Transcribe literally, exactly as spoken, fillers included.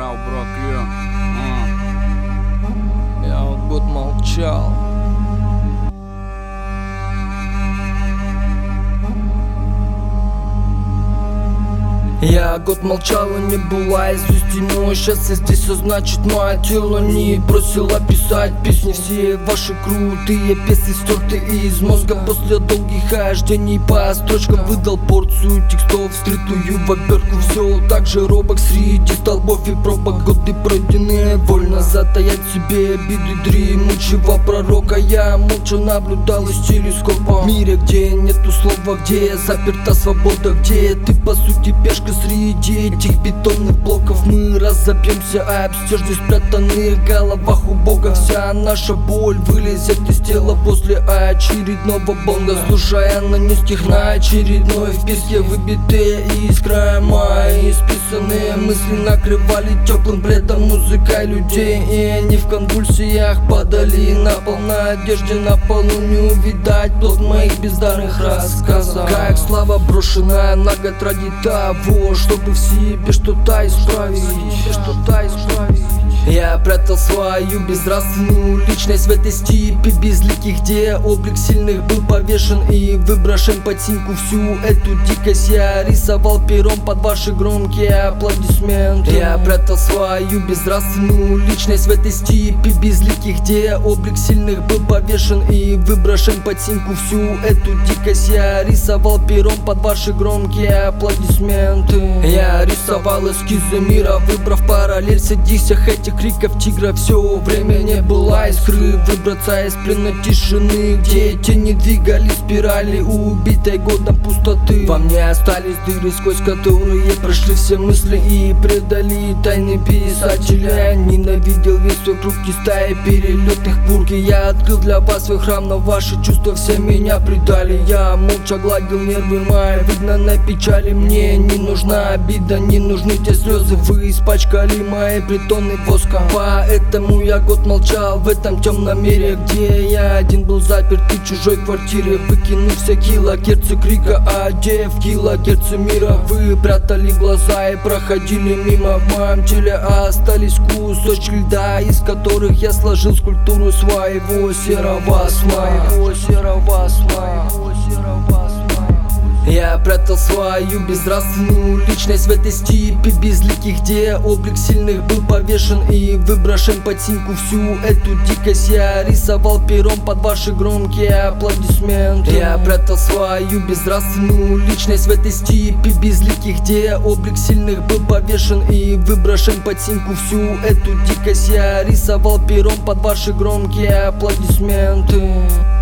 Рау, бро, Крю. Я вот год молчал. Я год молчал и не была известий, но сейчас я здесь, а значит мое тело не бросило писать песни. Все ваши крутые песни стерты из мозга после долгих хождений по строчкам. Выдал порцию текстов, скрытую в обертку. Все так же робок среди столбов и пробок. Годы пройденные, вольно затаять в себе обиды дремучего пророка. Я молча наблюдал из телескопа. В мире, где нету слова, где заперта свобода, где ты по сути пешка среди этих бетонных блоков. Мы разобьемся об стержни, спрятанные в головах у Бога. Вся наша боль вылезет из тела после очередного бонга. Слушая на низких на очередной вписке выбитые из края мои списанные мысли накрывали теплым бредом музыкой людей. И они в конвульсиях падали на пол. На одежде на полу не увидать плод моих бездарных рассказов. Как слава брошенная на год ради того, чтобы в себе что-то исправить, что-то исправить. Я прятал свою безнравственную личность в этой степи безликих, где облик сильных был повешен и выброшен под синьку. Всю эту дикость я рисовал пером под ваши громкие аплодисменты. Я прятал свою безнравственную личность в этой степи безликих, где облик сильных был повешен и выброшен под синьку. Всю эту дикость я рисовал пером под ваши громкие аплодисменты. Я рисовал эскизы мира, выбрав параллель среди всех этих криков тигра. Все время не было искры выбраться из плена тишины, где тени двигались спирали убитой годом пустоты. Во мне остались дыры, сквозь которые прошли все мысли и предали тайны писателя. Я ненавидел весь свой круг и стаи перелетных бурки. Я открыл для вас свой храм, но ваши чувства все меня предали. Я молча гладил нервы мои выгнанной печали. Мне не нужна обида, не нужны те слезы. Вы испачкали мои притоны воском. Поэтому я год молчал в этом темном мире, где я один был заперт в чужой квартире. Выкинув все килогерцы крика, одев килогерцы мира. Вы прятали глаза и проходили мимо. В моем теле остались кусочки льда, из которых я сложил скульптуру своего серого сна. Своего серого сна. Я прятал свою безнравственную личность в этой степи безликих, где облик сильных был повешен и выброшен под синьку. Всю эту дикость я рисовал пером под ваши громкие аплодисменты. Я прятал свою безнравственную личность в этой степи безликих, где облик сильных был повешен и выброшен под синьку. Всю эту дикость я рисовал пером под ваши громкие аплодисменты.